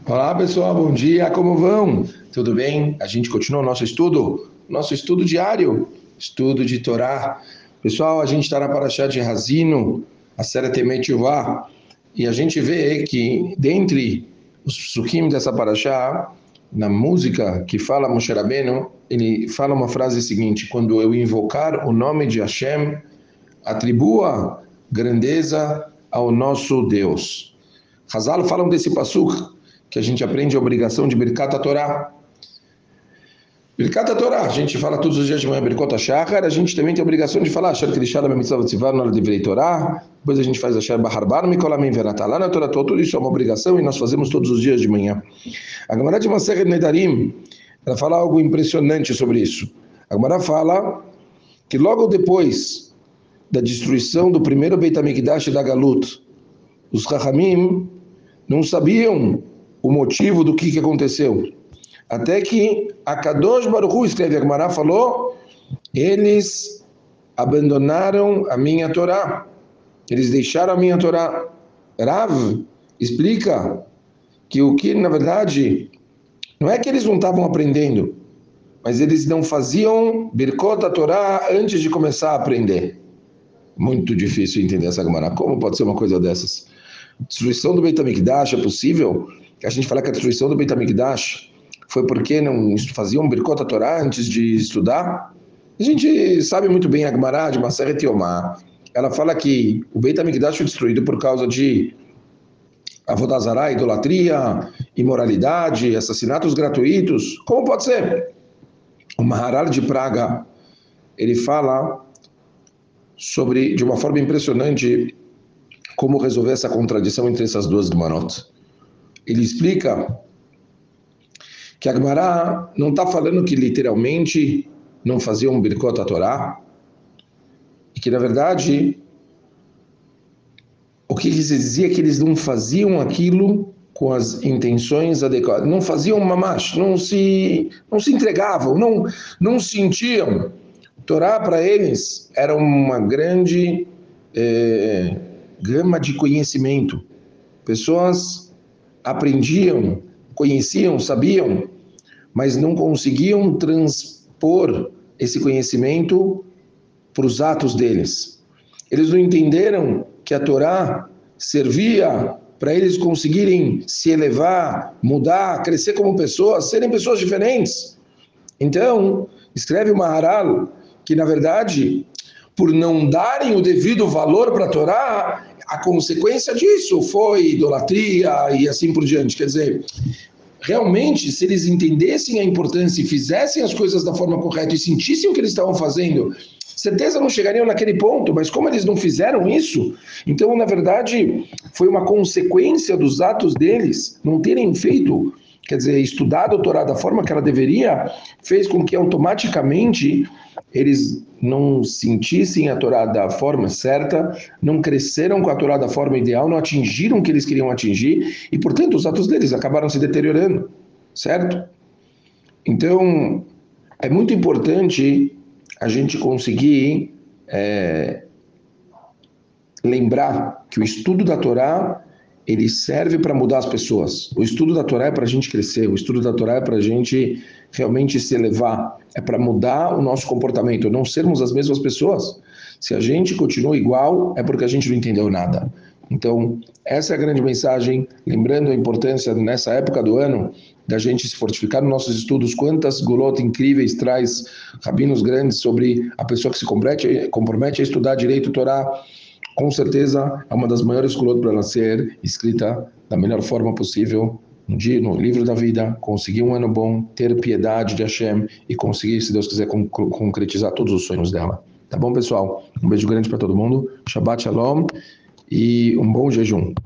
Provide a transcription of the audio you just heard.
Olá pessoal, bom dia, como vão? Tudo bem? A gente continua o nosso estudo diário, estudo de Torá. Pessoal, a gente está na Parashá de Hazino, a série Temet Yuvá, e a gente vê que dentre os psukim dessa Parashá, na música que fala Moshe Rabbeinu, ele fala uma frase seguinte: quando eu invocar o nome de Hashem, atribua grandeza ao nosso Deus. Hazal falam desse pasuk que a gente aprende a obrigação de Birkat HaTorah. Birkat HaTorah, a gente fala todos os dias de manhã Birkot HaShachar, a gente também tem a obrigação de falar Asher Krishna Mitzvah Tzivar na hora de Divrei Torah, depois a gente faz Asher Bahar Bar Mikol Amin Venatah lá na Torah, tudo isso é uma obrigação e nós fazemos todos os dias de manhã. A Gemara de Masechet Nedarim, ela fala algo impressionante sobre isso. A Gemara fala que logo depois da destruição do primeiro Beit HaMikdash da Galut, os Chachamim não sabiam o motivo do que aconteceu. Até que a Kadosh Baruch Hu, escreve a Gemara, falou, eles abandonaram a minha Torá. Eles deixaram a minha Torá. Rav explica que o que, na verdade, não é que eles não estavam aprendendo, mas eles não faziam Birkot HaTorah antes de começar a aprender. Muito difícil entender essa Gemara. Como pode ser uma coisa dessas? Destruição do Beit HaMikdash é possível? A gente fala que a destruição do Beit HaMikdash foi porque não faziam Birkot HaTorah antes de estudar? A gente sabe muito bem a Gemara de Masechet Yomá. Ela fala que o Beit HaMikdash foi destruído por causa de Avodah Zarah, idolatria, imoralidade, assassinatos gratuitos. Como pode ser? O Maharal de Praga, ele fala sobre, de uma forma impressionante, como resolver essa contradição entre essas duas Gemarot. Ele explica que a Gemara não está falando que literalmente não faziam Birkot HaTorah, e que na verdade o que se dizia é que eles não faziam aquilo com as intenções adequadas, não faziam mamash, não se entregavam, não sentiam. Torá para eles era uma grande gama de conhecimento. Pessoas aprendiam, conheciam, sabiam, mas não conseguiam transpor esse conhecimento para os atos deles. Eles não entenderam que a Torá servia para eles conseguirem se elevar, mudar, crescer como pessoas, serem pessoas diferentes. Então, escreve o Maharal que, na verdade, por não darem o devido valor para a Torá, a consequência disso foi idolatria e assim por diante. Quer dizer, realmente, se eles entendessem a importância e fizessem as coisas da forma correta e sentissem o que eles estavam fazendo, certeza não chegariam naquele ponto, mas como eles não fizeram isso, então, na verdade, foi uma consequência dos atos deles não terem feito, quer dizer, estudado a Torá da forma que ela deveria, fez com que automaticamente eles não sentissem a Torá da forma certa, não cresceram com a Torá da forma ideal, não atingiram o que eles queriam atingir e, portanto, os atos deles acabaram se deteriorando, certo? Então, é muito importante a gente conseguir lembrar que o estudo da Torá ele serve para mudar as pessoas. O estudo da Torá é para a gente crescer, o estudo da Torá é para a gente realmente se elevar, é para mudar o nosso comportamento, não sermos as mesmas pessoas. Se a gente continua igual, é porque a gente não entendeu nada. Então, essa é a grande mensagem, lembrando a importância nessa época do ano da gente se fortificar nos nossos estudos, quantas gulot incríveis traz rabinos grandes sobre a pessoa que se compromete a estudar direito Torá. Com certeza é uma das maiores gulot para ela ser escrita da melhor forma possível no livro da vida, conseguir um ano bom, ter piedade de Hashem e conseguir, se Deus quiser, concretizar todos os sonhos dela. Tá bom, pessoal? Um beijo grande para todo mundo, Shabbat Shalom e um bom jejum.